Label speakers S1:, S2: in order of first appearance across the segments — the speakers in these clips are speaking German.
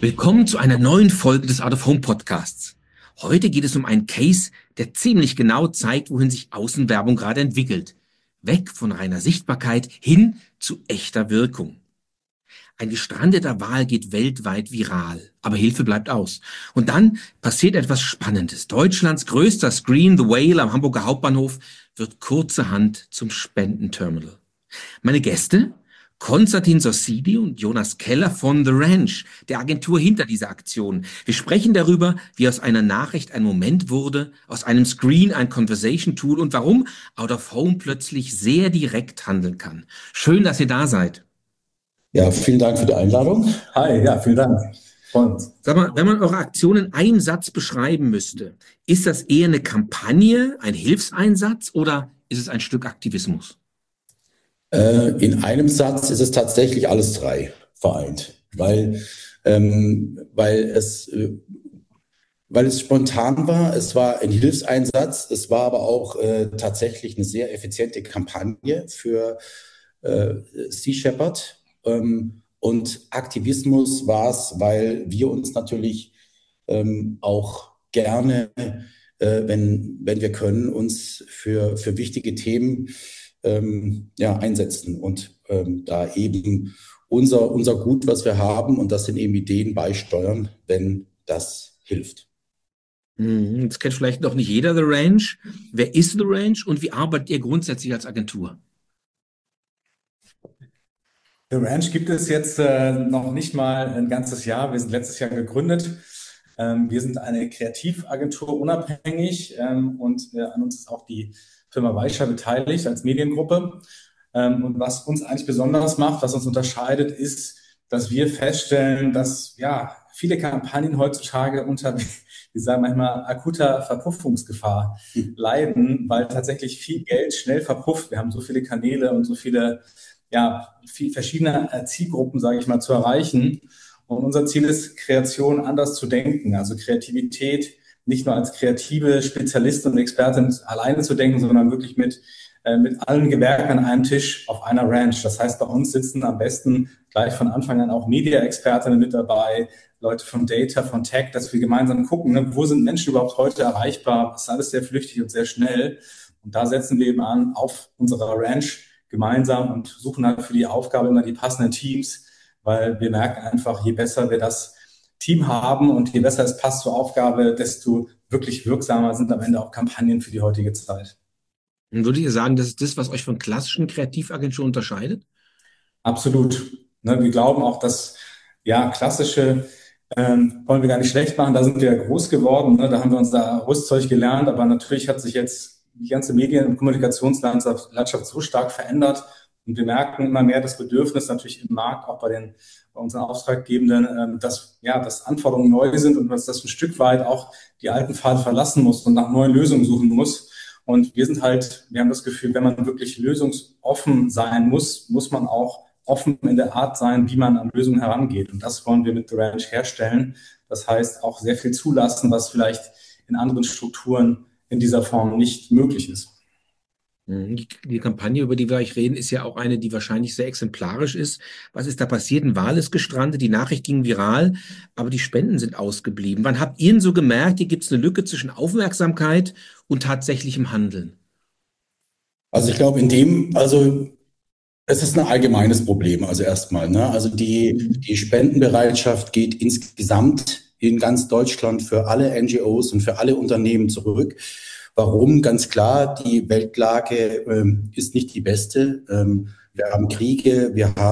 S1: Willkommen zu einer neuen Folge des Out of Home Podcasts. Heute geht es um einen Case, der ziemlich genau zeigt, wohin sich Außenwerbung gerade entwickelt. Weg von reiner Sichtbarkeit hin zu echter Wirkung. Ein gestrandeter Wal geht weltweit viral, aber Hilfe bleibt aus. Und dann passiert etwas Spannendes. Deutschlands größter Screen, The Whale am Hamburger Hauptbahnhof, wird kurzerhand zum Spendenterminal. Meine Gäste? Konstantin Sossidi und Jonas Keller von The Ranch, der Agentur hinter dieser Aktion. Wir sprechen darüber, wie aus einer Nachricht ein Moment wurde, aus einem Screen ein Conversation Tool und warum Out of Home plötzlich sehr direkt handeln kann. Schön, dass ihr da seid.
S2: Ja, vielen Dank für die Einladung.
S3: Hi, ja, vielen Dank. Und
S1: Sag mal, wenn man eure Aktion in einem Satz beschreiben müsste, ist das eher eine Kampagne, ein Hilfseinsatz oder ist es ein Stück Aktivismus?
S2: In einem Satz ist es tatsächlich alles drei vereint, weil es spontan war. Es war ein Hilfseinsatz. Es war aber auch tatsächlich eine sehr effiziente Kampagne für Sea Shepherd. Und Aktivismus war es, weil wir uns natürlich auch gerne, wenn wir können, uns für wichtige Themen einsetzen und da eben unser Gut, was wir haben, und das sind eben Ideen, beisteuern, wenn das hilft.
S1: Jetzt kennt vielleicht noch nicht jeder The Ranch. Wer ist The Ranch und wie arbeitet ihr grundsätzlich als Agentur?
S3: The Ranch gibt es jetzt noch nicht mal ein ganzes Jahr. Wir sind letztes Jahr gegründet. Wir sind eine Kreativagentur, unabhängig, und an uns ist auch die Firma Weischer beteiligt als Mediengruppe. Und was uns eigentlich besonders macht, was uns unterscheidet, ist, dass wir feststellen, dass viele Kampagnen heutzutage unter, wir sagen manchmal, akuter Verpuffungsgefahr leiden, weil tatsächlich viel Geld schnell verpufft. Wir haben so viele Kanäle und so viele viel verschiedene Zielgruppen, sage ich mal, zu erreichen. Und unser Ziel ist, Kreation anders zu denken, also Kreativität nicht nur als kreative Spezialistin und Expertin alleine zu denken, sondern wirklich mit allen Gewerken an einem Tisch auf einer Ranch. Das heißt, bei uns sitzen am besten gleich von Anfang an auch Media-Expertinnen mit dabei, Leute von Data, von Tech, dass wir gemeinsam gucken, wo sind Menschen überhaupt heute erreichbar. Das ist alles sehr flüchtig und sehr schnell. Und da setzen wir eben an auf unserer Ranch gemeinsam und suchen halt für die Aufgabe immer die passenden Teams, weil wir merken einfach, je besser wir das Team haben und je besser es passt zur Aufgabe, desto wirklich wirksamer sind am Ende auch Kampagnen für die heutige Zeit.
S1: Und würdet ihr sagen, das ist das, was euch von klassischen Kreativagenturen unterscheidet?
S3: Absolut. Ne, wir glauben auch, dass klassische wollen wir gar nicht schlecht machen, da sind wir groß geworden, ne, da haben wir unser Rüstzeug gelernt, aber natürlich hat sich jetzt die ganze Medien- und Kommunikationslandschaft so stark verändert und wir merken immer mehr das Bedürfnis natürlich im Markt, auch bei unseren Auftraggebenden, dass Anforderungen neu sind und dass das ein Stück weit auch die alten Pfade verlassen muss und nach neuen Lösungen suchen muss. Und wir haben das Gefühl, wenn man wirklich lösungsoffen sein muss, muss man auch offen in der Art sein, wie man an Lösungen herangeht. Und das wollen wir mit The Ranch herstellen. Das heißt, auch sehr viel zulassen, was vielleicht in anderen Strukturen in dieser Form nicht möglich ist.
S1: Die Kampagne, über die wir euch reden, ist ja auch eine, die wahrscheinlich sehr exemplarisch ist. Was ist da passiert? Ein Wal ist gestrandet, die Nachricht ging viral, aber die Spenden sind ausgeblieben. Wann habt ihr denn so gemerkt, hier gibt es eine Lücke zwischen Aufmerksamkeit und tatsächlichem Handeln?
S2: Also ich glaube, es ist ein allgemeines Problem, also erstmal, ne? Also die Spendenbereitschaft geht insgesamt in ganz Deutschland für alle NGOs und für alle Unternehmen zurück. Warum? Ganz klar, die Weltlage ist nicht die beste. Wir haben Kriege,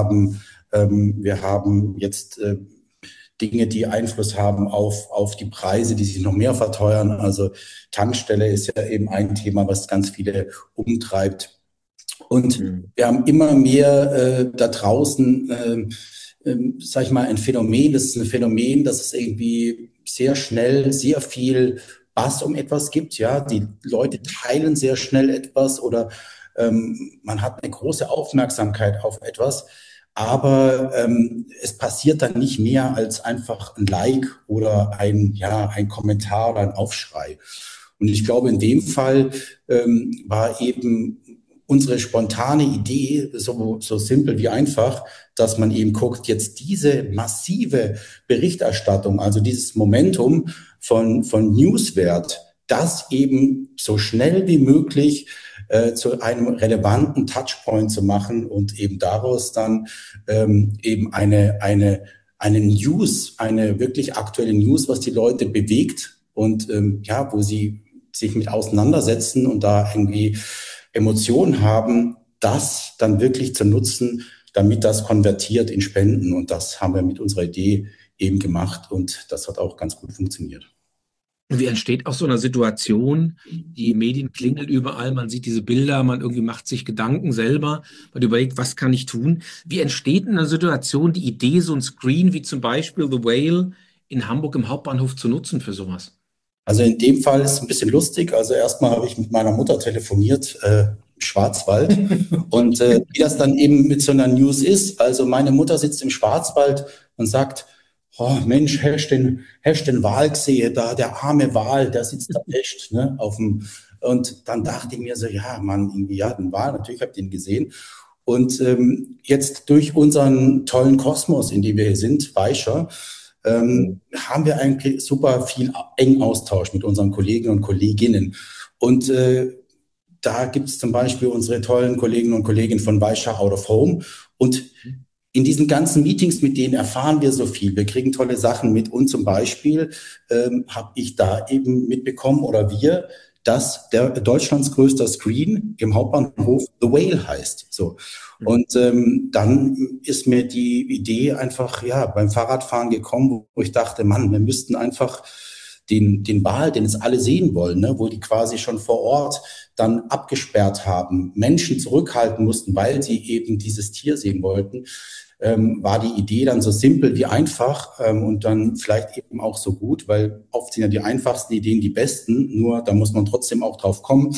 S2: wir haben jetzt Dinge, die Einfluss haben auf die Preise, die sich noch mehr verteuern. Also Tankstelle ist ja eben ein Thema, was ganz viele umtreibt. Und wir haben immer mehr da draußen, sag ich mal, ein Phänomen. Das ist ein Phänomen, dass es irgendwie sehr schnell sehr viel Bass um etwas gibt. Ja, die Leute teilen sehr schnell etwas oder man hat eine große Aufmerksamkeit auf etwas. Aber es passiert dann nicht mehr als einfach ein Like oder ein Kommentar oder ein Aufschrei. Und ich glaube, in dem Fall war eben unsere spontane Idee, so simpel wie einfach, dass man eben guckt, jetzt diese massive Berichterstattung, also dieses Momentum von Newswert, das eben so schnell wie möglich zu einem relevanten Touchpoint zu machen und eben daraus dann eben eine News, eine wirklich aktuelle News, was die Leute bewegt und ja, wo sie sich mit auseinandersetzen und da irgendwie Emotionen haben, das dann wirklich zu nutzen, damit das konvertiert in Spenden. Und das haben wir mit unserer Idee eben gemacht und das hat auch ganz gut funktioniert.
S1: Und wie entsteht aus so einer Situation? Die Medien klingeln überall, man sieht diese Bilder, man irgendwie macht sich Gedanken selber, man überlegt, was kann ich tun? Wie entsteht in einer Situation die Idee, so ein Screen wie zum Beispiel The Whale in Hamburg im Hauptbahnhof zu nutzen für sowas?
S2: Also in dem Fall ist es ein bisschen lustig. Also erstmal habe ich mit meiner Mutter telefoniert, im Schwarzwald. Und wie das dann eben mit so einer News ist, also meine Mutter sitzt im Schwarzwald und sagt, oh Mensch, hast den Wal gesehen, da der arme Wal, der sitzt da echt, ne, auf dem. Und dann dachte ich mir so, ja, Mann, irgendwie, ja, den Wal, natürlich habe ich den gesehen. Und jetzt durch unseren tollen Kosmos, in dem wir hier sind, Weischer, haben wir eigentlich super viel engen Austausch mit unseren Kollegen und Kolleginnen. Und da gibt es zum Beispiel unsere tollen Kolleginnen und Kollegen von Weischer Out of Home. Und in diesen ganzen Meetings mit denen erfahren wir so viel. Wir kriegen tolle Sachen mit. Und zum Beispiel habe ich da eben mitbekommen oder wir, dass der Deutschlands größter Screen im Hauptbahnhof The Whale heißt. So. Und dann ist mir die Idee einfach ja beim Fahrradfahren gekommen, wo ich dachte, Mann, wir müssten einfach den Wal, den es alle sehen wollen, ne, wo die quasi schon vor Ort dann abgesperrt haben, Menschen zurückhalten mussten, weil sie eben dieses Tier sehen wollten, war die Idee dann so simpel wie einfach und dann vielleicht eben auch so gut, weil oft sind ja die einfachsten Ideen die besten, nur da muss man trotzdem auch drauf kommen,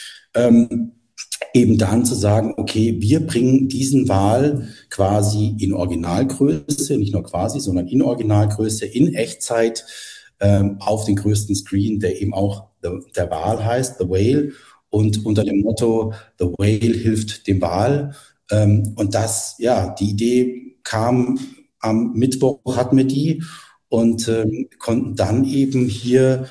S2: eben dann zu sagen, okay, wir bringen diesen Wal quasi in Originalgröße, nicht nur quasi, sondern in Originalgröße, in Echtzeit auf den größten Screen, der eben auch der Wal heißt, The Whale, und unter dem Motto, The Whale hilft dem Wal. Und das, ja, die Idee kam am Mittwoch, hatten wir die und konnten dann eben hier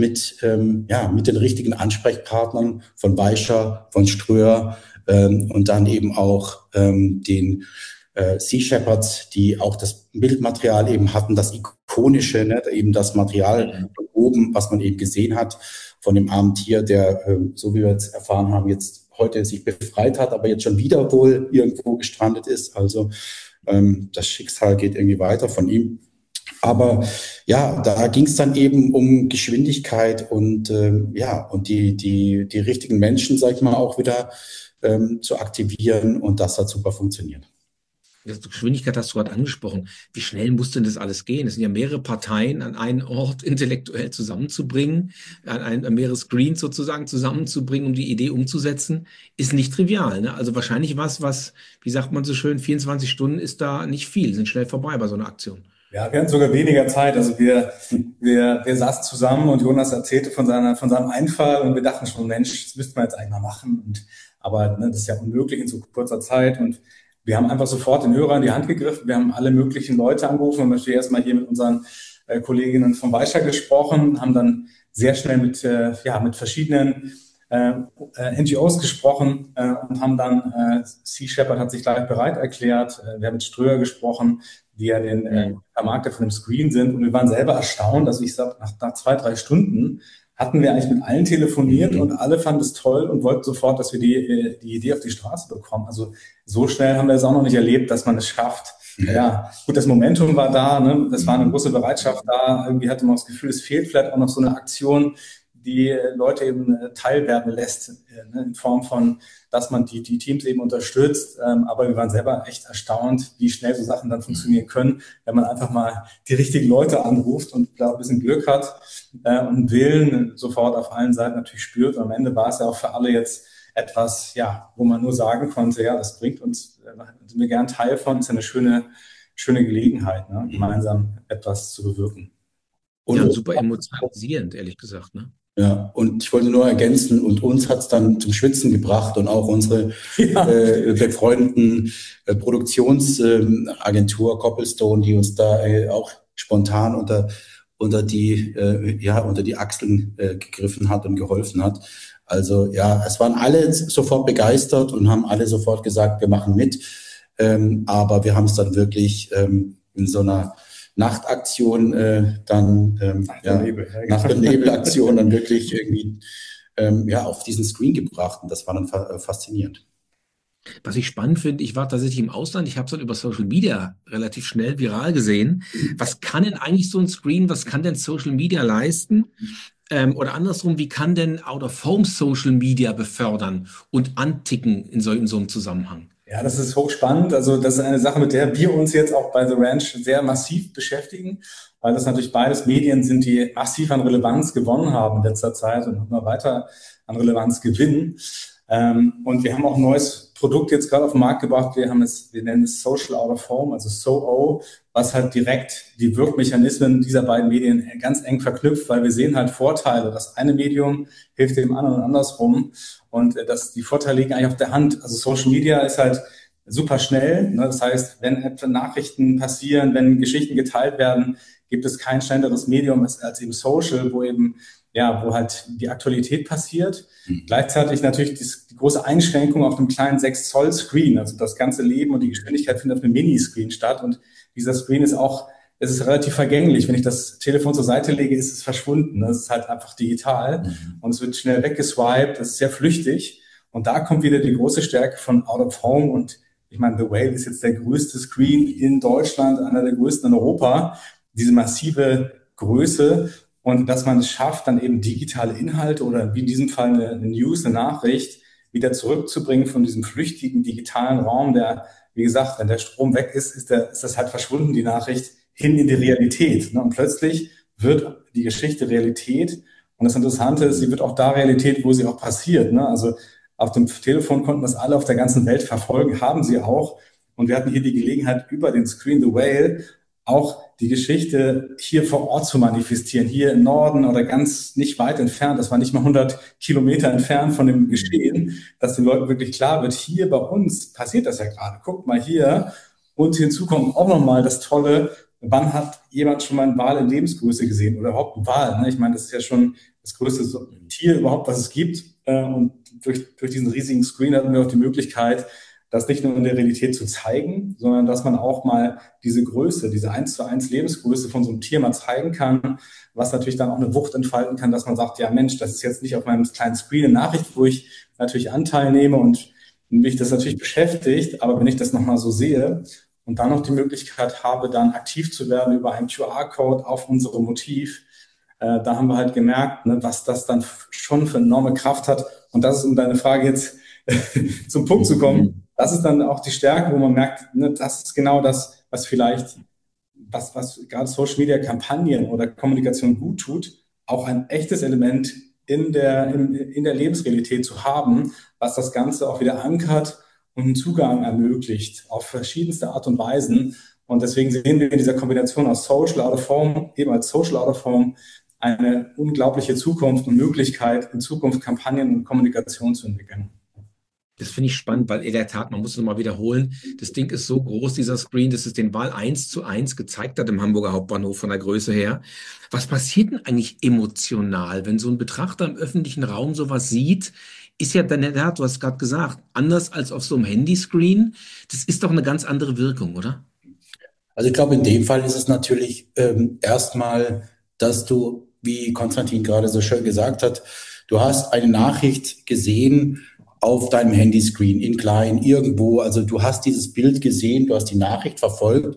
S2: mit den richtigen Ansprechpartnern von Weischer, von Ströer und dann eben auch den Sea Shepherds, die auch das Bildmaterial eben hatten, das ikonische, ne, eben das Material von oben, was man eben gesehen hat von dem armen Tier, der, so wie wir jetzt erfahren haben, jetzt heute sich befreit hat, aber jetzt schon wieder wohl irgendwo gestrandet ist. Also das Schicksal geht irgendwie weiter von ihm. Aber ja, da ging es dann eben um Geschwindigkeit und ja, und die richtigen Menschen, sag ich mal, auch wieder zu aktivieren und das hat super funktioniert.
S1: Die Geschwindigkeit hast du gerade angesprochen. Wie schnell muss denn das alles gehen? Es sind ja mehrere Parteien an einen Ort intellektuell zusammenzubringen, an mehrere Screens sozusagen zusammenzubringen, um die Idee umzusetzen, ist nicht trivial. Ne? Also wahrscheinlich was, wie sagt man so schön, 24 Stunden ist da nicht viel, sind schnell vorbei bei so einer Aktion.
S3: Ja, wir hatten sogar weniger Zeit. Also wir saßen zusammen und Jonas erzählte von seinem Einfall und wir dachten schon, Mensch, das müsste man jetzt eigentlich mal machen. Aber ne, das ist ja unmöglich in so kurzer Zeit. Und wir haben einfach sofort den Hörer in die Hand gegriffen. Wir haben alle möglichen Leute angerufen und natürlich erstmal hier mit unseren Kolleginnen von Weischer gesprochen, haben dann sehr schnell mit verschiedenen NGOs gesprochen und haben dann, Sea Shepherd hat sich gleich bereit erklärt. Wir haben mit Ströer gesprochen, die ja den Vermarkter von dem Screen sind. Und wir waren selber erstaunt. Also ich sag, nach 2, 3 Stunden hatten wir eigentlich mit allen telefoniert und alle fanden es toll und wollten sofort, dass wir die Idee auf die Straße bekommen. Also so schnell haben wir es auch noch nicht erlebt, dass man es schafft. Ja, gut, das Momentum war da, ne? Das war eine große Bereitschaft da. Irgendwie hatte man das Gefühl, es fehlt vielleicht auch noch so eine Aktion, die Leute eben teilwerden lässt, in Form von, dass man die Teams eben unterstützt. Aber wir waren selber echt erstaunt, wie schnell so Sachen dann funktionieren können, wenn man einfach mal die richtigen Leute anruft und da ein bisschen Glück hat und Willen sofort auf allen Seiten natürlich spürt. Und am Ende war es ja auch für alle jetzt etwas, ja, wo man nur sagen konnte, ja, das bringt uns, sind wir gern Teil von, ist ja eine schöne Gelegenheit, ne, gemeinsam etwas zu bewirken.
S1: Und ja, super emotionalisierend, ehrlich gesagt, ne?
S2: Ja, und ich wollte nur ergänzen, und uns hat's dann zum Schwitzen gebracht und auch unsere
S3: Ja,
S2: befreundeten Produktionsagentur Copplestone, die uns da auch spontan unter die Achseln gegriffen hat und geholfen hat. Also ja, es waren alle sofort begeistert und haben alle sofort gesagt, wir machen mit. Aber wir haben es dann wirklich in so einer Nachtaktion nach der Nebelaktion dann wirklich irgendwie auf diesen Screen gebracht. Und das war dann faszinierend.
S1: Was ich spannend finde, ich war tatsächlich im Ausland, ich habe es dann über Social Media relativ schnell viral gesehen. Was kann denn eigentlich so ein Screen, was kann denn Social Media leisten? Oder andersrum, wie kann denn Out of Home Social Media befördern und anticken in so einem Zusammenhang?
S3: ja, das ist hochspannend. Also das ist eine Sache, mit der wir uns jetzt auch bei The Ranch sehr massiv beschäftigen, weil das natürlich beides Medien sind, die massiv an Relevanz gewonnen haben in letzter Zeit und immer weiter an Relevanz gewinnen. Und wir haben auch ein neues Produkt jetzt gerade auf den Markt gebracht. Wir nennen es Social Out of Home, also SOO, was halt direkt die Wirkmechanismen dieser beiden Medien ganz eng verknüpft, weil wir sehen halt Vorteile. Das eine Medium hilft dem anderen und andersrum. Und die Vorteile liegen eigentlich auf der Hand. Also Social Media ist halt super schnell. Ne? Das heißt, wenn etwa Nachrichten passieren, wenn Geschichten geteilt werden, gibt es kein schnelleres Medium als eben Social, wo halt die Aktualität passiert. Gleichzeitig natürlich die große Einschränkung auf einem kleinen 6 Zoll Screen. Also das ganze Leben und die Geschwindigkeit findet auf einem Miniscreen statt. Und dieser Screen es ist relativ vergänglich. Wenn ich das Telefon zur Seite lege, ist es verschwunden. Das ist halt einfach digital und es wird schnell weggeswiped. Das ist sehr flüchtig. Und da kommt wieder die große Stärke von Out of Home. Und ich meine, The Whale ist jetzt der größte Screen in Deutschland, einer der größten in Europa. Diese massive Größe. Und dass man es schafft, dann eben digitale Inhalte oder wie in diesem Fall eine News, eine Nachricht wieder zurückzubringen von diesem flüchtigen digitalen Raum, der, wie gesagt, wenn der Strom weg ist das halt verschwunden, die Nachricht, hin in die Realität. Ne? Und plötzlich wird die Geschichte Realität. Und das Interessante ist, sie wird auch da Realität, wo sie auch passiert. Ne? Also auf dem Telefon konnten das alle auf der ganzen Welt verfolgen, haben sie auch. Und wir hatten hier die Gelegenheit, über den Screen The Whale auch die Geschichte hier vor Ort zu manifestieren, hier im Norden oder ganz nicht weit entfernt, das war nicht mal 100 Kilometer entfernt von dem Geschehen, dass den Leuten wirklich klar wird, hier bei uns passiert das ja gerade, guckt mal hier. Und hinzu kommt auch nochmal das Tolle, wann hat jemand schon mal einen Wal in Lebensgröße gesehen oder überhaupt einen Wal? Ne? Ich meine, das ist ja schon das größte Tier überhaupt, was es gibt. Und durch diesen riesigen Screen hatten wir auch die Möglichkeit, das nicht nur in der Realität zu zeigen, sondern dass man auch mal diese Größe, diese 1:1 Lebensgröße von so einem Tier mal zeigen kann, was natürlich dann auch eine Wucht entfalten kann, dass man sagt, ja Mensch, das ist jetzt nicht auf meinem kleinen Screen eine Nachricht, wo ich natürlich Anteil nehme und mich das natürlich beschäftigt, aber wenn ich das nochmal so sehe und dann noch die Möglichkeit habe, dann aktiv zu werden über einen QR-Code auf unserem Motiv, da haben wir halt gemerkt, ne, was das dann schon für enorme Kraft hat. Und das ist, um deine Frage jetzt zum Punkt zu kommen, das ist dann auch die Stärke, wo man merkt, ne, das ist genau das, was gerade Social Media Kampagnen oder Kommunikation gut tut, auch ein echtes Element in der Lebensrealität zu haben, was das Ganze auch wieder ankert und einen Zugang ermöglicht auf verschiedenste Art und Weisen. Und deswegen sehen wir in dieser Kombination aus Social Out of Home, eben als Social Out of Home, eine unglaubliche Zukunft und Möglichkeit, in Zukunft Kampagnen und Kommunikation zu entwickeln.
S1: Das finde ich spannend, weil in der Tat, man muss es nochmal wiederholen, das Ding ist so groß, dieser Screen, dass es den Wal 1:1 gezeigt hat im Hamburger Hauptbahnhof von der Größe her. Was passiert denn eigentlich emotional, wenn so ein Betrachter im öffentlichen Raum sowas sieht? Ist ja dann in der Tat, du hast gerade gesagt, anders als auf so einem Handyscreen. Das ist doch eine ganz andere Wirkung, oder?
S2: Also ich glaube, in dem Fall ist es natürlich erstmal, dass du, wie Konstantin gerade so schön gesagt hat, du hast eine Nachricht gesehen auf deinem Handyscreen in klein irgendwo. Also du hast dieses Bild gesehen, du hast die Nachricht verfolgt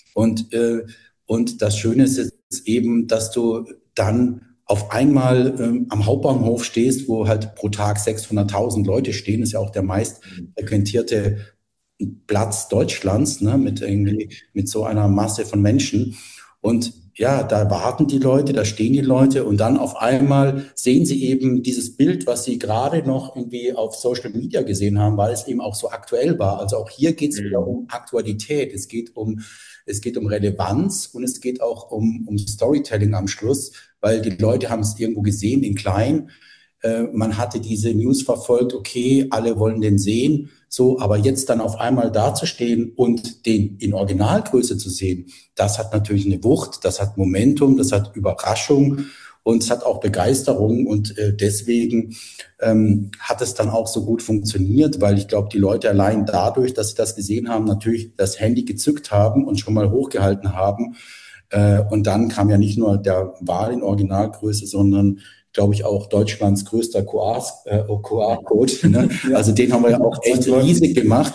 S2: und das Schöne ist jetzt eben, dass du dann auf einmal am Hauptbahnhof stehst, wo halt pro Tag 600.000 Leute stehen, ist ja auch der meist frequentierte Platz Deutschlands, ne, mit so einer Masse von Menschen. Und ja, da warten die Leute, da stehen die Leute und dann auf einmal sehen sie eben dieses Bild, was sie gerade noch irgendwie auf Social Media gesehen haben, weil es eben auch so aktuell war. Also auch hier geht es wieder um Aktualität, es geht um Relevanz und es geht auch um Storytelling am Schluss, weil die Leute haben es irgendwo gesehen in klein. Man hatte diese News verfolgt, okay, alle wollen den sehen, so, aber jetzt dann auf einmal dazustehen und den in Originalgröße zu sehen, das hat natürlich eine Wucht, das hat Momentum, das hat Überraschung und es hat auch Begeisterung und deswegen hat es dann auch so gut funktioniert, weil ich glaube, die Leute allein dadurch, dass sie das gesehen haben, natürlich das Handy gezückt haben und schon mal hochgehalten haben. Und dann kam ja nicht nur der Wahl in Originalgröße, sondern glaube ich, auch Deutschlands größter QR-Code. Ne? Ja. Also den haben wir ja auch echt riesig gemacht,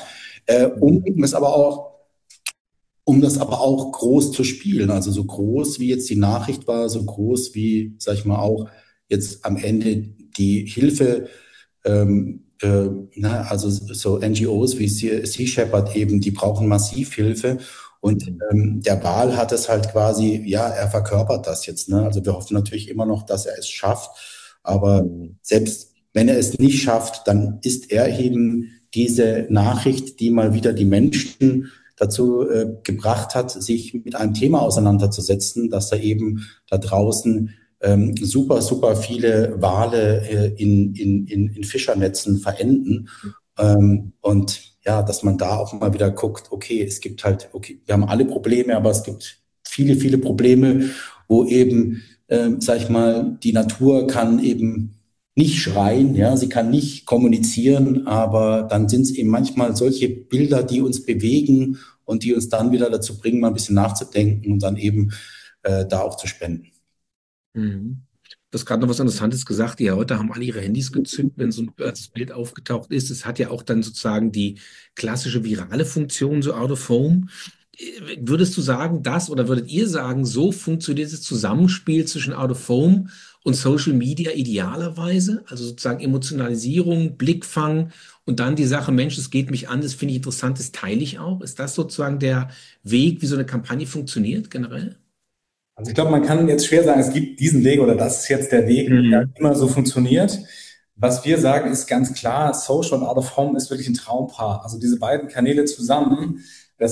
S2: um das aber auch groß zu spielen. Also so groß wie jetzt die Nachricht war, so groß wie, sag ich mal, auch jetzt am Ende die Hilfe, also so NGOs wie Sea Shepherd eben, die brauchen massiv Hilfe. Und der Wal hat es halt quasi, ja, er verkörpert das jetzt. Ne? Also wir hoffen natürlich immer noch, dass er es schafft. Aber selbst wenn er es nicht schafft, dann ist er eben diese Nachricht, die mal wieder die Menschen dazu gebracht hat, sich mit einem Thema auseinanderzusetzen, dass da eben da draußen super, super viele Wale in Fischernetzen verenden. Und ja, dass man da auch mal wieder guckt, okay, es gibt halt, okay, wir haben alle Probleme, aber es gibt viele, viele Probleme, wo eben, sag ich mal, die Natur kann eben nicht schreien, ja, sie kann nicht kommunizieren, aber dann sind es eben manchmal solche Bilder, die uns bewegen und die uns dann wieder dazu bringen, mal ein bisschen nachzudenken und dann eben da auch zu spenden.
S1: Mhm. Du hast gerade noch was Interessantes gesagt. Die heute haben alle ihre Handys gezückt, wenn so ein Bild aufgetaucht ist. Es hat ja auch dann sozusagen die klassische virale Funktion, so out of home. Würdest du sagen, oder würdet ihr sagen, so funktioniert das Zusammenspiel zwischen out of home und Social Media idealerweise? Also sozusagen Emotionalisierung, Blickfang und dann die Sache, Mensch, es geht mich an, das finde ich interessant, das teile ich auch. Ist das sozusagen der Weg, wie so eine Kampagne funktioniert generell?
S3: Also ich glaube, man kann jetzt schwer sagen, es gibt diesen Weg oder das ist jetzt der Weg, der immer so funktioniert. Was wir sagen, ist ganz klar, Social und Out of Home ist wirklich ein Traumpaar. Also diese beiden Kanäle zusammen,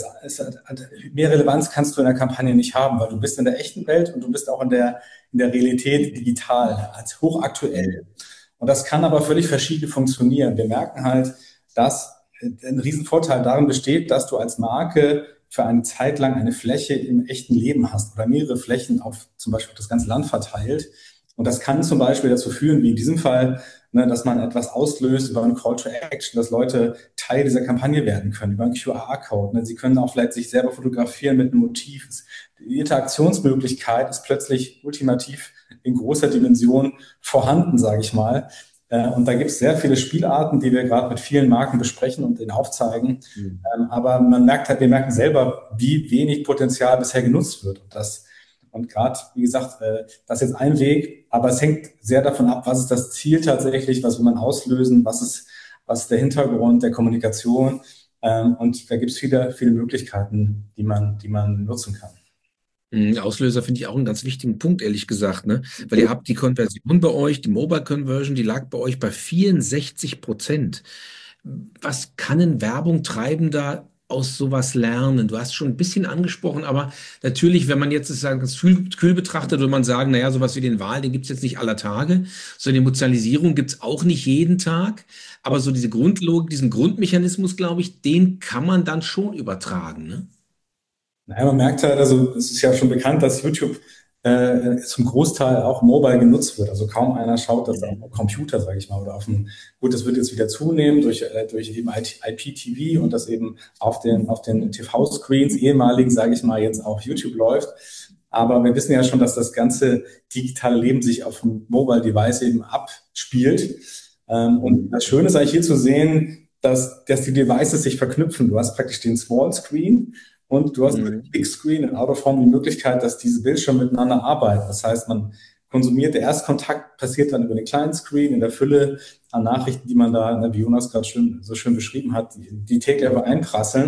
S3: mehr Relevanz kannst du in der Kampagne nicht haben, weil du bist in der echten Welt und du bist auch in der Realität digital, als hochaktuell. Und das kann aber völlig verschieden funktionieren. Wir merken halt, dass ein Riesenvorteil darin besteht, dass du als Marke für eine Zeit lang eine Fläche im echten Leben hast oder mehrere Flächen auf zum Beispiel das ganze Land verteilt. Und das kann zum Beispiel dazu führen, wie in diesem Fall, ne, dass man etwas auslöst über einen Call to Action, dass Leute Teil dieser Kampagne werden können, über einen QR-Code. Ne. Sie können auch vielleicht sich selber fotografieren mit einem Motiv. Die Interaktionsmöglichkeit ist plötzlich ultimativ in großer Dimension vorhanden, sage ich mal. Und da gibt es sehr viele Spielarten, die wir gerade mit vielen Marken besprechen und denen aufzeigen. Aber man merkt halt, wir merken selber, wie wenig Potenzial bisher genutzt wird. Und gerade, wie gesagt, das ist jetzt ein Weg, aber es hängt sehr davon ab, was ist das Ziel tatsächlich, was will man auslösen, was ist der Hintergrund der Kommunikation. Und da gibt es viele, viele Möglichkeiten, die man nutzen kann.
S1: Auslöser finde ich auch einen ganz wichtigen Punkt, ehrlich gesagt, ne? Weil ihr habt die Konversion bei euch, die Mobile Conversion, die lag bei euch bei 64%. Was kann ein Werbungtreibender aus sowas lernen? Du hast schon ein bisschen angesprochen, aber natürlich, wenn man jetzt das ganz kühl betrachtet, würde man sagen, naja, sowas wie den Wal, den gibt es jetzt nicht aller Tage. So eine Emotionalisierung gibt es auch nicht jeden Tag. Aber so diese Grundlogik, diesen Grundmechanismus, glaube ich, den kann man dann schon übertragen, ne?
S3: Naja, man merkt halt, also es ist ja schon bekannt, dass YouTube zum Großteil auch mobile genutzt wird. Also kaum einer schaut das auf dem Computer, sage ich mal, oder gut, das wird jetzt wieder zunehmen durch eben IPTV und das eben auf den TV-Screens ehemaligen, sage ich mal, jetzt auf YouTube läuft. Aber wir wissen ja schon, dass das ganze digitale Leben sich auf dem Mobile Device eben abspielt. Und das Schöne ist eigentlich hier zu sehen, dass die Devices sich verknüpfen. Du hast praktisch den Small Screen und du hast mit Big Screen und Out of Home die Möglichkeit, dass diese Bildschirme miteinander arbeiten. Das heißt, man konsumiert, der Erstkontakt passiert dann über den kleinen Screen in der Fülle an Nachrichten, die man da, wie Jonas gerade so schön beschrieben hat, die täglich aber einprasseln.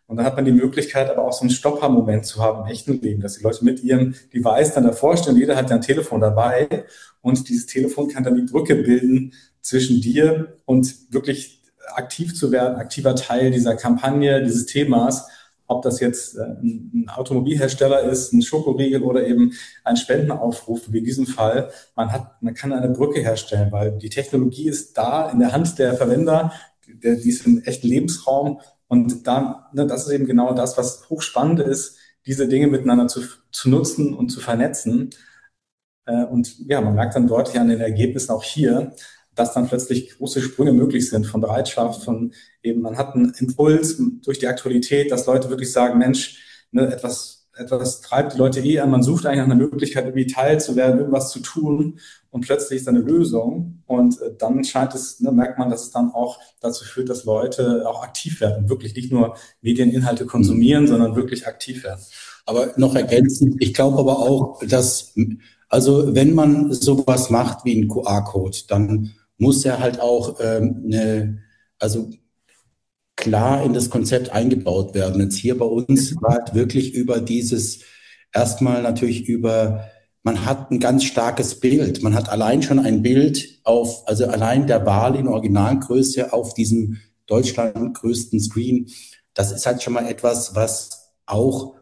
S3: Und dann hat man die Möglichkeit, aber auch so einen Stopper-Moment zu haben im echten Leben, dass die Leute mit ihrem Device dann davor stehen. Jeder hat ja ein Telefon dabei und dieses Telefon kann dann die Brücke bilden zwischen dir und wirklich aktiv zu werden, aktiver Teil dieser Kampagne, dieses Themas, ob das jetzt ein Automobilhersteller ist, ein Schokoriegel oder eben ein Spendenaufruf, wie in diesem Fall. Man kann eine Brücke herstellen, weil die Technologie ist da in der Hand der Verwender, die ist im echten Lebensraum. Und da, ne, das ist eben genau das, was hochspannend ist, diese Dinge miteinander zu nutzen und zu vernetzen. Und ja, man merkt dann deutlich an den Ergebnissen auch hier, dass dann plötzlich große Sprünge möglich sind von Bereitschaft, von eben, man hat einen Impuls durch die Aktualität, dass Leute wirklich sagen, Mensch, ne, etwas treibt die Leute an, man sucht eigentlich nach einer Möglichkeit, irgendwie Teil zu werden, irgendwas zu tun und plötzlich ist da eine Lösung und dann scheint es, ne, merkt man, dass es dann auch dazu führt, dass Leute auch aktiv werden, wirklich nicht nur Medieninhalte konsumieren, sondern wirklich aktiv werden.
S2: Aber noch ergänzend, ich glaube aber auch, dass, also wenn man sowas macht wie ein QR-Code, dann muss er halt auch also klar in das Konzept eingebaut werden. Jetzt hier bei uns war halt wirklich über dieses, erstmal natürlich über, man hat ein ganz starkes Bild. Man hat allein schon ein Bild auf, also allein der Wal in Originalgröße auf diesem Deutschland größten Screen. Das ist halt schon mal etwas, was auch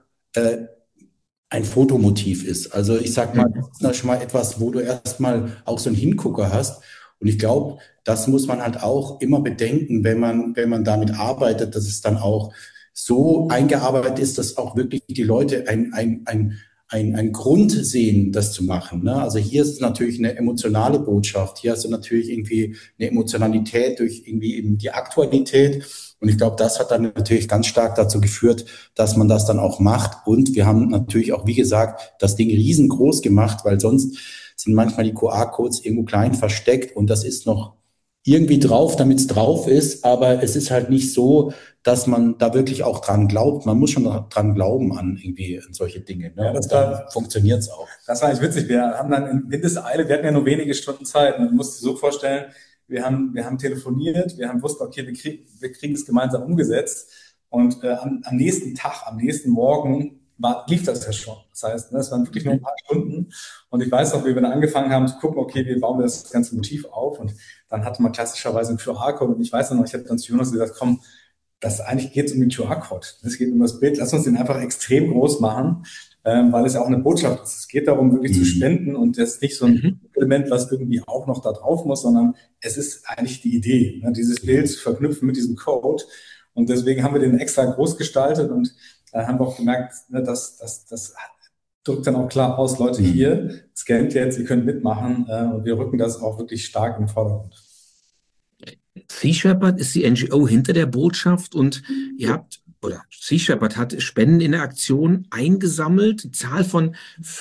S2: ein Fotomotiv ist. Also ich sag mal, das ist schon mal etwas, wo du erstmal auch so einen Hingucker hast. Und ich glaube, das muss man halt auch immer bedenken, wenn man damit arbeitet, dass es dann auch so eingearbeitet ist, dass auch wirklich die Leute ein Grund sehen, das zu machen. Ne? Also hier ist es natürlich eine emotionale Botschaft. Hier hast du natürlich irgendwie eine Emotionalität durch irgendwie eben die Aktualität. Und ich glaube, das hat dann natürlich ganz stark dazu geführt, dass man das dann auch macht. Und wir haben natürlich auch, wie gesagt, das Ding riesengroß gemacht, weil sonst sind manchmal die QR-Codes irgendwo klein versteckt und das ist noch irgendwie drauf, damit es drauf ist. Aber es ist halt nicht so, dass man da wirklich auch dran glaubt. Man muss schon dran glauben an irgendwie solche Dinge. Ne?
S3: Ja,
S2: und dann funktioniert es auch.
S3: Das war eigentlich witzig. Wir haben dann in Windeseile, wir hatten ja nur wenige Stunden Zeit. Man muss sich so vorstellen, wir haben telefoniert, wir haben wussten, okay, wir kriegen es gemeinsam umgesetzt. Und am nächsten Tag, am nächsten Morgen lief das ja schon. Das heißt, ne, es waren wirklich nur ein paar Stunden. Und ich weiß noch, wie wir dann angefangen haben zu gucken, okay, wie bauen wir das ganze Motiv auf? Und dann hatte man klassischerweise einen QR-Code. Und ich weiß noch, ich habe dann zu Jonas gesagt, komm, eigentlich geht es um den QR-Code. Es geht um das Bild. Lass uns den einfach extrem groß machen, weil es ja auch eine Botschaft ist. Es geht darum, wirklich zu spenden und das ist nicht so ein Element, was irgendwie auch noch da drauf muss, sondern es ist eigentlich die Idee, ne, dieses Bild zu verknüpfen mit diesem Code. Und deswegen haben wir den extra groß gestaltet und haben wir auch gemerkt, ne, das drückt dann auch klar aus, Leute, hier, scannt jetzt, ihr könnt mitmachen und wir rücken das auch wirklich stark im Vordergrund.
S1: Sea Shepherd ist die NGO hinter der Botschaft und Sea Shepherd hat Spenden in der Aktion eingesammelt. Die Zahl von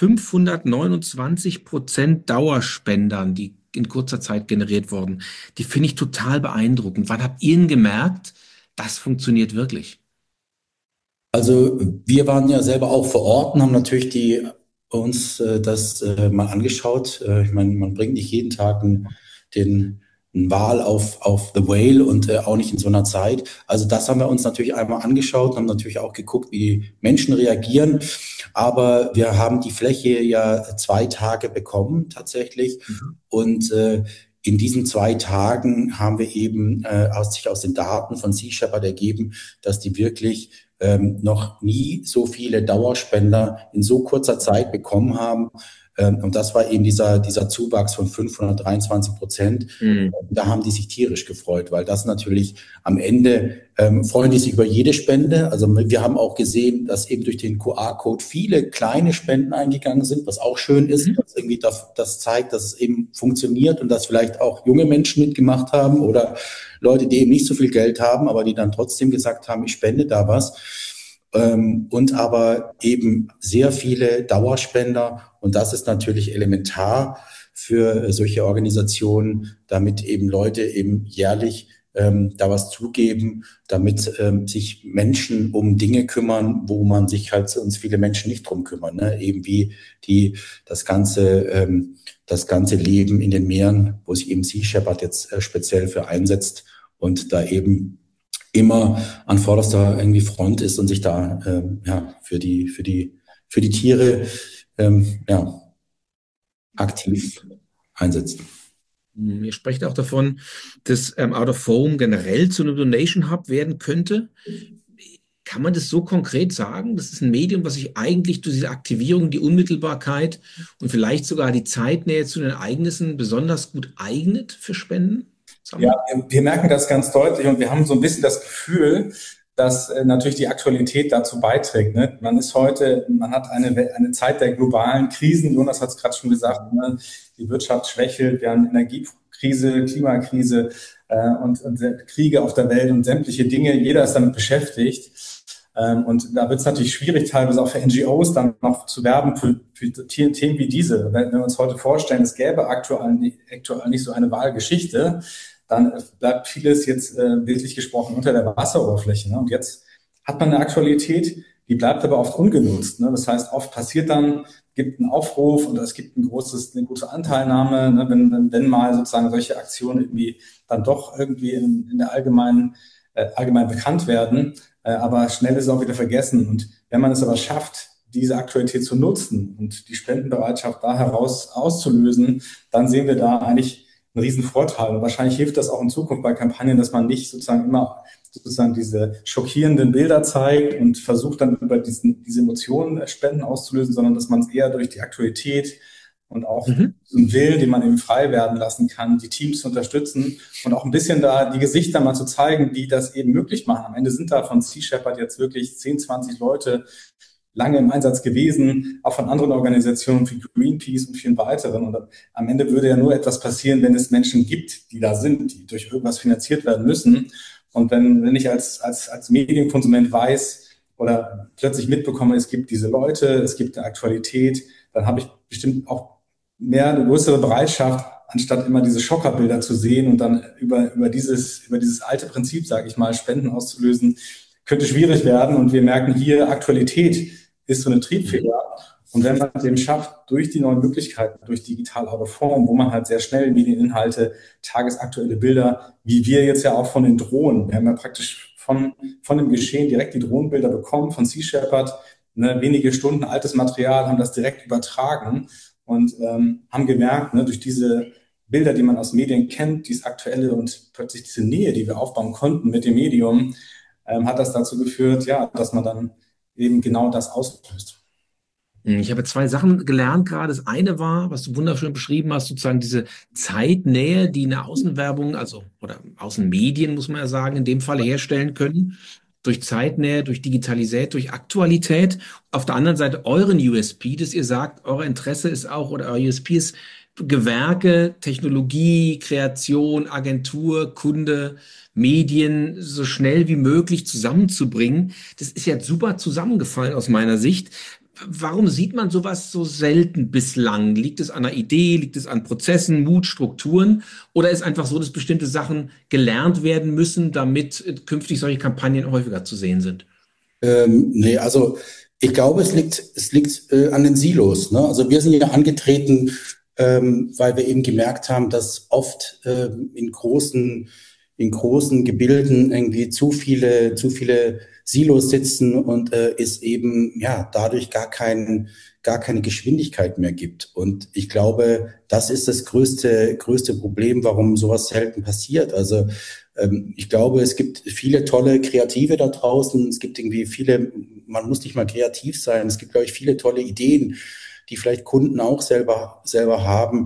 S1: 529% Dauerspendern, die in kurzer Zeit generiert wurden, die finde ich total beeindruckend. Wann habt ihr denn gemerkt, das funktioniert wirklich?
S2: Also wir waren ja selber auch vor Ort und haben natürlich uns das mal angeschaut. Ich meine, man bringt nicht jeden Tag einen Wal auf The Whale und auch nicht in so einer Zeit. Also das haben wir uns natürlich einmal angeschaut, haben natürlich auch geguckt, wie die Menschen reagieren. Aber wir haben die Fläche ja 2 Tage bekommen tatsächlich. Und in diesen 2 Tagen haben wir eben aus den Daten von Sea Shepherd ergeben, dass die wirklich noch nie so viele Dauerspender in so kurzer Zeit bekommen haben. Und das war eben dieser Zuwachs von 523%. Da haben die sich tierisch gefreut, weil das natürlich am Ende freuen die sich über jede Spende. Also wir haben auch gesehen, dass eben durch den QR-Code viele kleine Spenden eingegangen sind, was auch schön ist, was irgendwie das zeigt, dass es eben funktioniert und dass vielleicht auch junge Menschen mitgemacht haben oder Leute, die eben nicht so viel Geld haben, aber die dann trotzdem gesagt haben, ich spende da was. Und aber eben sehr viele Dauerspender. Und das ist natürlich elementar für solche Organisationen, damit eben Leute eben jährlich da was zugeben, damit sich Menschen um Dinge kümmern, wo man sich halt sonst viele Menschen nicht drum kümmern. Ne? Eben wie das ganze Leben in den Meeren, wo sich eben Sea Shepherd jetzt speziell für einsetzt und da eben immer an vorderster irgendwie Front ist und sich da für die Tiere aktiv einsetzt.
S1: Ihr sprecht auch davon, dass Out of Home generell zu einem Donation Hub werden könnte. Kann man das so konkret sagen? Das ist ein Medium, was sich eigentlich durch diese Aktivierung, die Unmittelbarkeit und vielleicht sogar die Zeitnähe zu den Ereignissen besonders gut eignet für Spenden?
S3: Ja, wir merken das ganz deutlich und wir haben so ein bisschen das Gefühl, dass natürlich die Aktualität dazu beiträgt. Ne? Man hat eine Zeit der globalen Krisen. Jonas hat es gerade schon gesagt, ne? Die Wirtschaft schwächelt, wir haben Energiekrise, Klimakrise und Kriege auf der Welt und sämtliche Dinge. Jeder ist damit beschäftigt. Und da wird es natürlich schwierig, teilweise auch für NGOs dann noch zu werben für Themen wie diese. Wenn wir uns heute vorstellen, es gäbe aktuell nicht so eine wahre Geschichte, dann bleibt vieles jetzt bildlich gesprochen unter der Wasseroberfläche. Ne? Und jetzt hat man eine Aktualität, die bleibt aber oft ungenutzt. Ne? Das heißt, oft passiert dann, gibt einen Aufruf und es gibt eine große Anteilnahme, ne? wenn mal sozusagen solche Aktionen irgendwie dann doch irgendwie in der allgemein bekannt werden. Aber schnell ist es auch wieder vergessen. Und wenn man es aber schafft, diese Aktualität zu nutzen und die Spendenbereitschaft da heraus auszulösen, dann sehen wir da eigentlich einen riesen Vorteil. Und wahrscheinlich hilft das auch in Zukunft bei Kampagnen, dass man nicht sozusagen immer sozusagen diese schockierenden Bilder zeigt und versucht dann über diese Emotionen Spenden auszulösen, sondern dass man es eher durch die Aktualität und auch so einen Willen, den man eben frei werden lassen kann, die Teams zu unterstützen und auch ein bisschen da die Gesichter mal zu zeigen, die das eben möglich machen. Am Ende sind da von Sea Shepherd jetzt wirklich 10, 20 Leute lange im Einsatz gewesen, auch von anderen Organisationen wie Greenpeace und vielen weiteren. Und am Ende würde ja nur etwas passieren, wenn es Menschen gibt, die da sind, die durch irgendwas finanziert werden müssen. Und wenn ich als Medienkonsument weiß oder plötzlich mitbekomme, es gibt diese Leute, es gibt eine Aktualität, dann habe ich bestimmt auch mehr eine größere Bereitschaft, anstatt immer diese Schockerbilder zu sehen und dann über dieses alte Prinzip, sage ich mal, Spenden auszulösen, könnte schwierig werden. Und wir merken hier, Aktualität ist so eine Triebfeder. Und wenn man es eben schafft, durch die neuen Möglichkeiten, durch digital out of home, wo man halt sehr schnell Medieninhalte, tagesaktuelle Bilder, wie wir jetzt ja auch von den Drohnen, wir haben ja praktisch von dem Geschehen direkt die Drohnenbilder bekommen von Sea Shepherd, ne, wenige Stunden altes Material, haben das direkt übertragen und haben gemerkt, ne, durch diese Bilder, die man aus Medien kennt, dieses Aktuelle und plötzlich diese Nähe, die wir aufbauen konnten mit dem Medium, hat das dazu geführt, ja, dass man dann eben genau das auslöst.
S1: Ich habe zwei Sachen gelernt gerade. Das eine war, was du wunderschön beschrieben hast, sozusagen diese Zeitnähe, die eine Außenwerbung, also oder Außenmedien, muss man ja sagen, in dem Fall herstellen können. Durch Zeitnähe, durch Digitalität, durch Aktualität. Auf der anderen Seite euren USP, dass ihr sagt, euer Interesse ist auch, oder euer USP ist Gewerke, Technologie, Kreation, Agentur, Kunde, Medien so schnell wie möglich zusammenzubringen. Das ist jetzt super zusammengefallen aus meiner Sicht. Warum sieht man sowas so selten bislang? Liegt es an einer Idee? Liegt es an Prozessen, Mut, Strukturen? Oder ist einfach so, dass bestimmte Sachen gelernt werden müssen, damit künftig solche Kampagnen häufiger zu sehen sind?
S2: Nee, also ich glaube, es liegt an den Silos. Ne? Also wir sind ja angetreten, weil wir eben gemerkt haben, dass oft in großen Gebilden irgendwie zu viele Silos sitzen und es eben ja dadurch gar keine Geschwindigkeit mehr gibt. Und ich glaube, das ist das größte Problem, warum sowas selten passiert. Also ich glaube, es gibt viele tolle Kreative da draußen. Es gibt irgendwie man muss nicht mal kreativ sein. Es gibt, glaube ich, viele tolle Ideen, die vielleicht Kunden auch selber haben.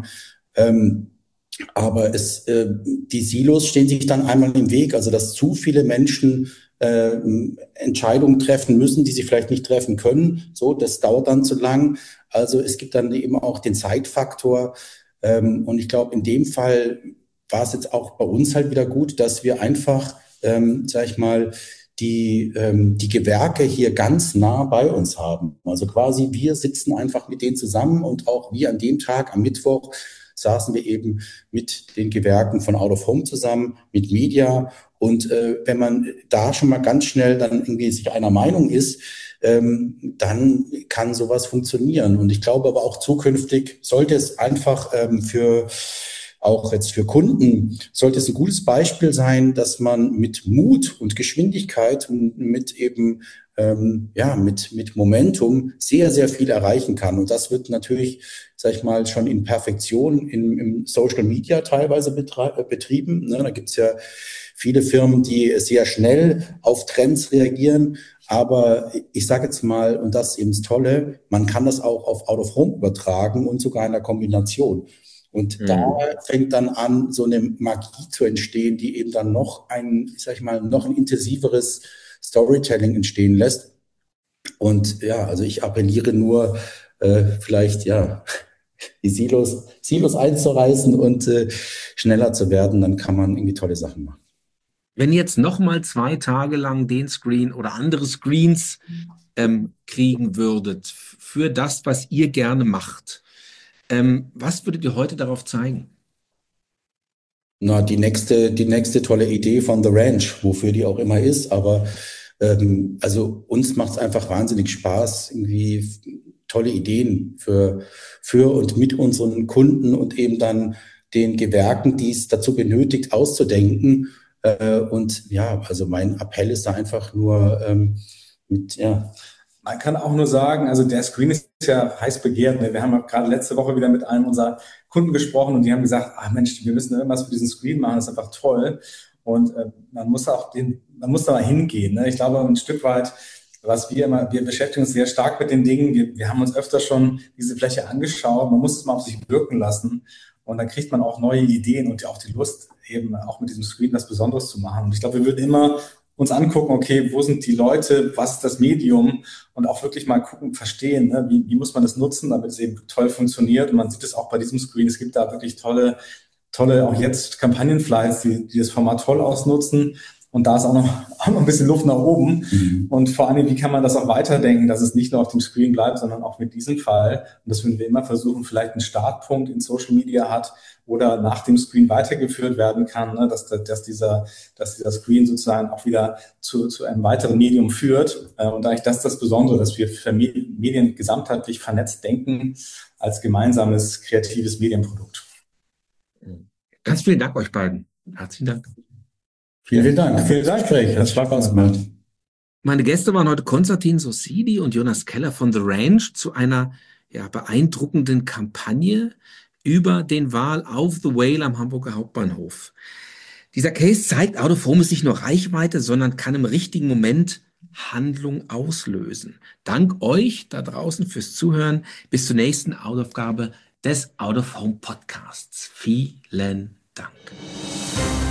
S2: Aber die Silos stehen sich dann einmal im Weg, also dass zu viele Menschen Entscheidungen treffen müssen, die sie vielleicht nicht treffen können. So, das dauert dann zu lang. Also es gibt dann eben auch den Zeitfaktor. Und ich glaube, in dem Fall war es jetzt auch bei uns halt wieder gut, dass wir einfach, sag ich mal, die Gewerke hier ganz nah bei uns haben. Also quasi wir sitzen einfach mit denen zusammen und auch wir an dem Tag, am Mittwoch, saßen wir eben mit den Gewerken von Out of Home zusammen, mit Media. Und wenn man da schon mal ganz schnell dann irgendwie sich einer Meinung ist, dann kann sowas funktionieren. Und ich glaube aber auch zukünftig sollte es einfach auch jetzt für Kunden sollte es ein gutes Beispiel sein, dass man mit Mut und Geschwindigkeit und mit eben mit Momentum sehr, sehr viel erreichen kann. Und das wird natürlich, sag ich mal, schon in Perfektion im Social Media teilweise betrieben. Ne? Da gibt's ja viele Firmen, die sehr schnell auf Trends reagieren. Aber ich sage jetzt mal, und das ist eben das Tolle, man kann das auch auf Out of Home übertragen und sogar in der Kombination. Und da fängt dann an, so eine Magie zu entstehen, die eben dann noch noch ein intensiveres Storytelling entstehen lässt. Und ja, also ich appelliere nur, die Silos einzureißen und schneller zu werden, dann kann man irgendwie tolle Sachen machen.
S1: Wenn ihr jetzt nochmal 2 Tage lang den Screen oder andere Screens kriegen würdet für das, was ihr gerne macht, was würdet ihr heute darauf zeigen?
S2: Na, die nächste tolle Idee von The Ranch, wofür die auch immer ist. Aber also uns macht es einfach wahnsinnig Spaß, irgendwie tolle Ideen für und mit unseren Kunden und eben dann den Gewerken, die es dazu benötigt, auszudenken. Und ja, also mein Appell ist da einfach nur
S3: Man kann auch nur sagen, also der Screen ist ja heiß begehrt. Ne? Wir haben auch gerade letzte Woche wieder mit einem unserer Kunden gesprochen und die haben gesagt, ach Mensch, wir müssen irgendwas für diesen Screen machen, das ist einfach toll. Und man muss da mal hingehen. Ne? Ich glaube, ein Stück weit, wir beschäftigen uns sehr stark mit den Dingen. Wir haben uns öfter schon diese Fläche angeschaut. Man muss es mal auf sich wirken lassen. Und dann kriegt man auch neue Ideen und auch die Lust, eben auch mit diesem Screen was Besonderes zu machen. Und ich glaube, wir würden immer uns angucken, okay, wo sind die Leute, was ist das Medium und auch wirklich mal gucken, verstehen, ne? Wie muss man das nutzen, damit es eben toll funktioniert. Und man sieht es auch bei diesem Screen, es gibt da wirklich tolle auch jetzt Kampagnenflights, die das Format toll ausnutzen. Und da ist auch noch ein bisschen Luft nach oben.
S2: Mhm.
S3: Und vor allem, wie kann man das auch weiterdenken, dass es nicht nur auf dem Screen bleibt, sondern auch mit diesem Fall. Und das würden wir immer versuchen, vielleicht einen Startpunkt in Social Media hat oder nach dem Screen weitergeführt werden kann, ne? dass dieser Screen sozusagen auch wieder zu einem weiteren Medium führt. Und eigentlich das ist das Besondere, dass wir für Medien gesamtheitlich vernetzt denken als gemeinsames kreatives Medienprodukt.
S1: Ganz vielen Dank euch beiden. Herzlichen Dank.
S2: Vielen Dank für das Gespräch. Hat Spaß gemacht.
S1: Meine Gäste waren heute Konstantin Sossidi und Jonas Keller von The Ranch zu einer beeindruckenden Kampagne über den Wal auf The Whale am Hamburger Hauptbahnhof. Dieser Case zeigt, Out of Home ist nicht nur Reichweite, sondern kann im richtigen Moment Handlung auslösen. Dank euch da draußen fürs Zuhören. Bis zur nächsten Ausgabe des Out of Home Podcasts. Vielen Dank.